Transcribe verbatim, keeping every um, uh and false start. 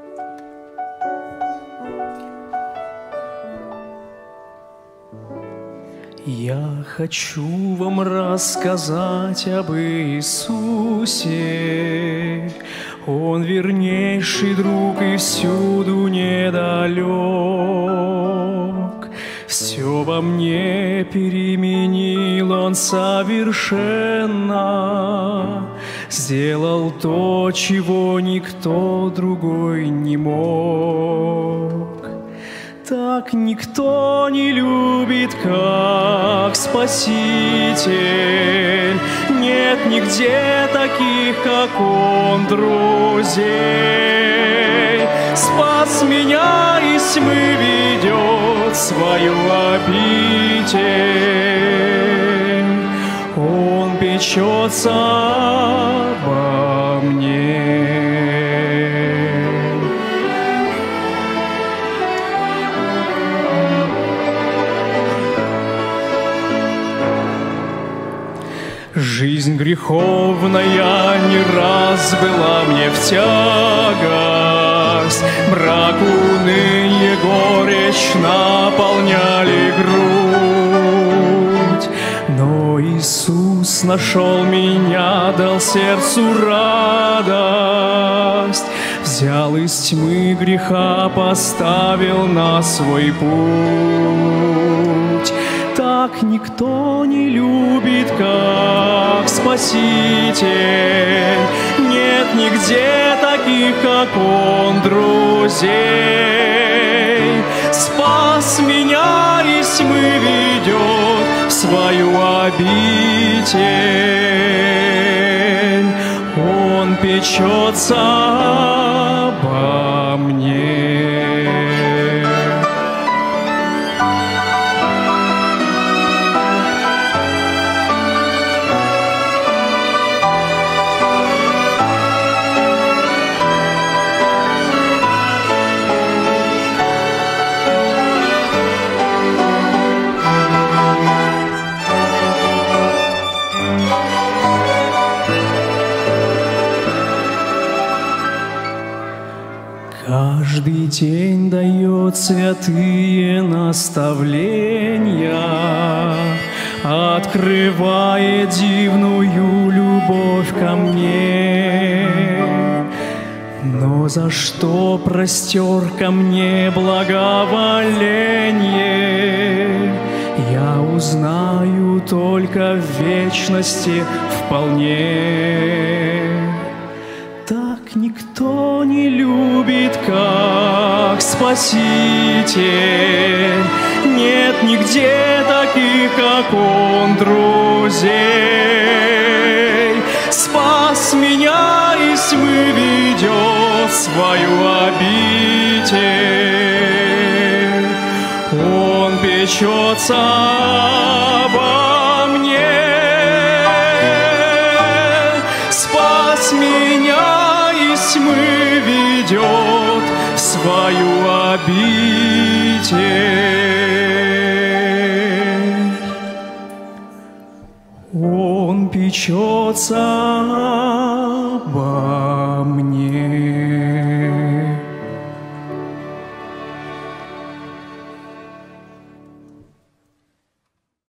Я хочу вам рассказать об Иисусе. Он вернейший друг и всюду недалек. Все во мне переменил Он совершенно. Сделал то, чего никто другой не мог. Так никто не любит, как Спаситель. Нет нигде таких, как Он, друзей. Спас меня из тьмы, ведет в свою обитель. Он печется обо мне. Жизнь греховная не раз была мне в тягость, мрак, уныние, горечь наполняли грудь. Но Иисус нашел меня, дал сердцу радость, взял из тьмы греха, поставил на свой путь. Так никто не любит, как Спаситель. Нет нигде таких, как Он, друзей. Спас меня из тьмы, ведет в свою обитель. Он печется обо мне. Каждый день дает святые наставления, открывая дивную любовь ко мне. Но за что простер ко мне благоволение, я узнаю только в вечности вполне. Так никто не любит, как Спаситель. Нет нигде таких, как Он, друзей. Спас меня из тьмы, ведет в свою обитель. Он печется обо мне. Спас меня из тьмы, ведет в свою обитель. Он печется обо мне.